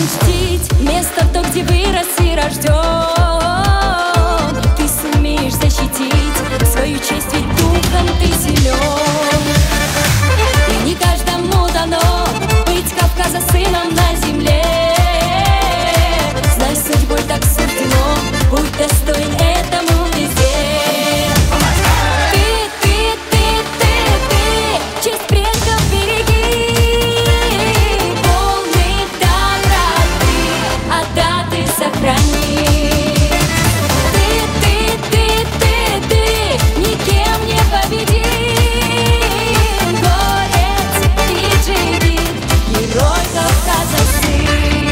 должен чтить место то, где вырос и рожден. Ты сумеешь защитить свою честь, ведь духом ты силен. И не каждому дано быть Кавказа сыном на земле. Знай, судьбой так суждено, будь достоин этому везде. Честь предков береги, полный доброты, отдаты сохрани. Ты никем не победим, горец и джигит, герой Кавказа сын.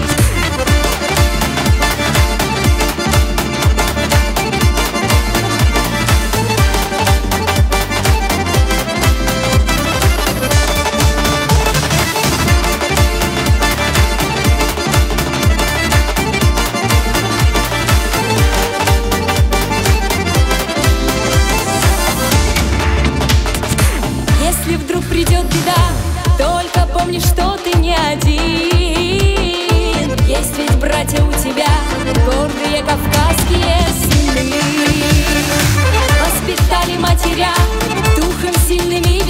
Если вдруг придет беда, только помни, что ты не один. Есть ведь братья у тебя, гордые кавказские сыны. Воспитали матеря духом сильным и